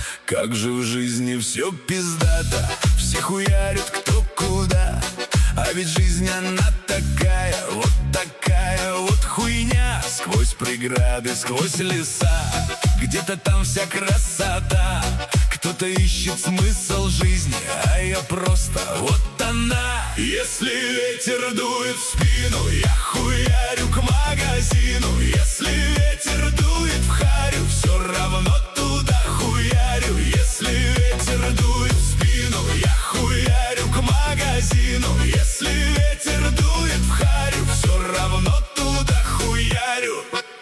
Как же в жизни все пиздато, все хуярят кто куда. А ведь жизнь она такая вот хуйня. Сквозь преграды, сквозь леса, где-то там вся красота. Кто-то ищет смысл жизни, а я просто вот она. Если ветер дует в спину, я хуярю к магазину. Если ветер дует в харю, все равно туда хуярю. Если ветер дует в спину, я хуярю к магазину. Если ветер дует в харю, все равно туда хуярю.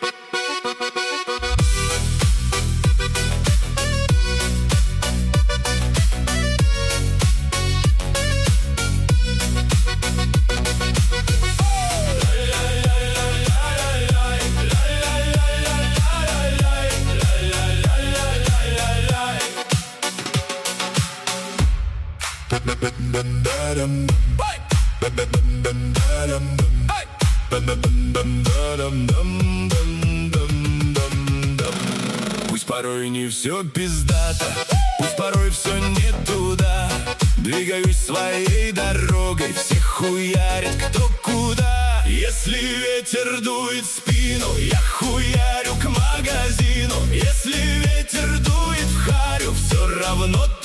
Пусть порой не все пиздато, пусть порой все не туда. Двигаюсь своей дорогой, всех хуярит кто куда. Если ветер дует в спину, я хуярю к магазину. Если ветер дует в харю, все равно